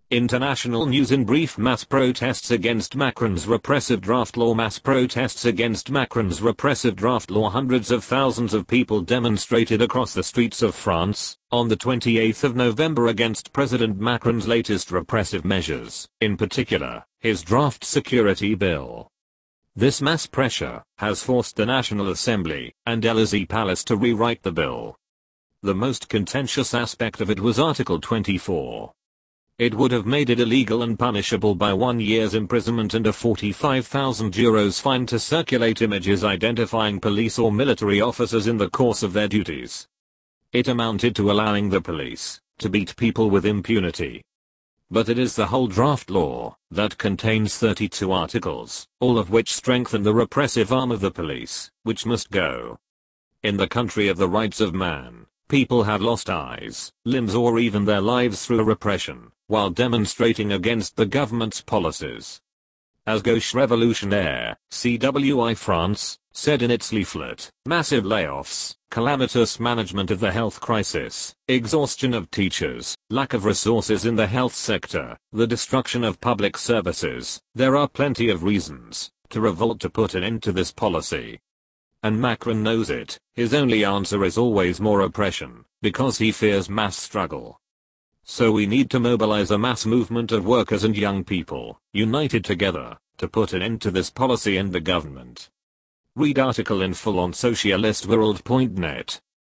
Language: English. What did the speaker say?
International news in brief. Mass protests against Macron's repressive draft law. Mass protests against Macron's repressive draft law. Hundreds of thousands of people demonstrated across the streets of France on the 28th of November against President Macron's latest repressive measures, in particular, his draft security bill. This mass pressure has forced the National Assembly and Élysée Palace to rewrite the bill. The most contentious aspect of it was Article 24. It would have made it illegal and punishable by 1 year's imprisonment and a €45,000 fine to circulate images identifying police or military officers in the course of their duties. It amounted to allowing the police to beat people with impunity. But it is the whole draft law that contains 32 articles, all of which strengthen the repressive arm of the police, which must go. In the country of the rights of man, people have lost eyes, limbs or even their lives through repression, while demonstrating against the government's policies. As Gauche Revolutionnaire, CWI France, said in its leaflet, massive layoffs, calamitous management of the health crisis, exhaustion of teachers, lack of resources in the health sector, the destruction of public services, there are plenty of reasons to revolt to put an end to this policy. And Macron knows it. His only answer is always more oppression, because he fears mass struggle. So we need to mobilize a mass movement of workers and young people, united together, to put an end to this policy and the government. Read article in full on socialistworld.net.